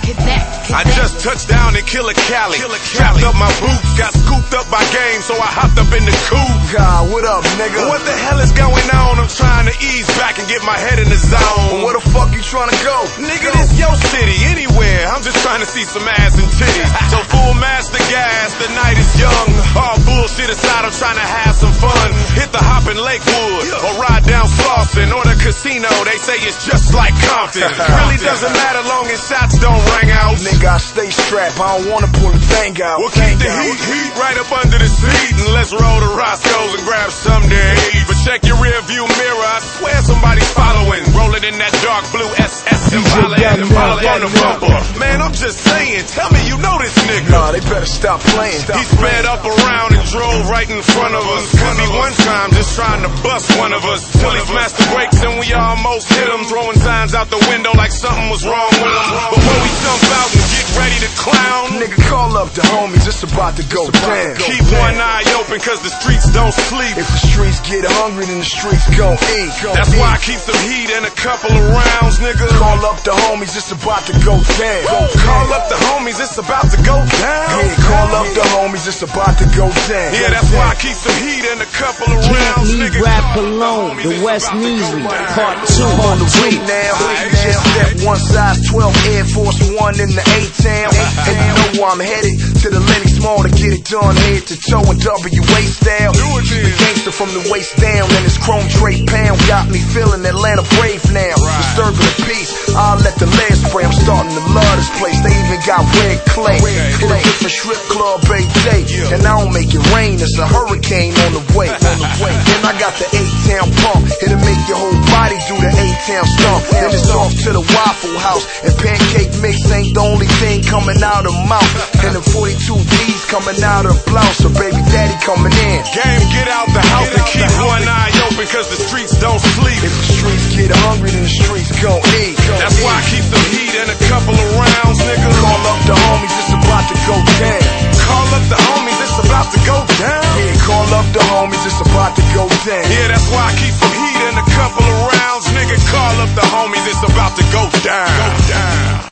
I just touched down in Killer Cali. Strapped up my boots, got scooped up by game, so I hopped up in the coupe. God, what up, nigga? What the hell is going on? I'm trying to ease back and get my head in the zone. Where the fuck you trying to go? Nigga, this your city, anywhere. I'm just trying to see some ass and titties. So full master gas, the night is young. All bullshit aside, I'm trying to have some fun. Hit the hop in Lakewood, or ride down Slauson, or the casino. They say it's just like Compton. Really doesn't matter long as shots don't ring out. Nigga, I stay strapped, I don't wanna pull the thing out. We'll keep the heat right up under the seat, and let's roll to Roscoe's and grab some to eat. But check your rear view mirror, I swear somebody's following. Rolling in that dark blue SS and Impala on the bumper. Man, I'm just saying, tell me you know this nigga. Nah, they better stop playing. He sped up around and drove right in front of us. Could be one time just trying to bust one of us. Till he smashed the brakes and we almost hit him. Throwing signs out the window like something was wrong with him. Before we jump out and get ready to clown, nigga, call up the homies, it's about to go down. Keep one eye open cause the streets don't sleep. If the streets get hungry, then the streets gon' eat. That's why I keep some heat and a couple of rounds, nigga. Call up the homies, it's about to go down. Call up the homies, it's about to go down. Yeah, call up the homies, it's about to go down. Yeah, that's why I keep some heat and a couple of rounds, nigga. Rap alone, the West Neasley, part 2 on the week now. Just step one size 12 Air Force One in the A-Town. And you know where I'm headed, to the Lenny Small to get it done head to toe in WA style. Keep it gangster from the waist down, and this chrome tray pound got me feeling Atlanta brave now. Disturbing the peace, I'll let the lead spray. I'm starting to love this place, they even got red clay. Hit a different strip club every day, and I don't make it rain, it's a hurricane on the way. Then I got the A-Town pump, it'll make your whole body do the A-Town stomp. Then it's off to the Waffle House, and pancake mix ain't the only thing coming out of mouth. And the 42 D's coming out of blouse, so baby daddy coming in. Game, get out the house and keep one eye open cause the streets don't sleep. If the streets get hungry, then the streets gon' eat. That's why I keep some heat and a couple of rounds, nigga. Call up the homies, it's about to go down. Call up the homies, it's about to go down. Yeah, call up the homies, it's about to go down. Yeah, that's why I keep some heat and a couple of rounds, nigga. Call up the homies, it's about to go down.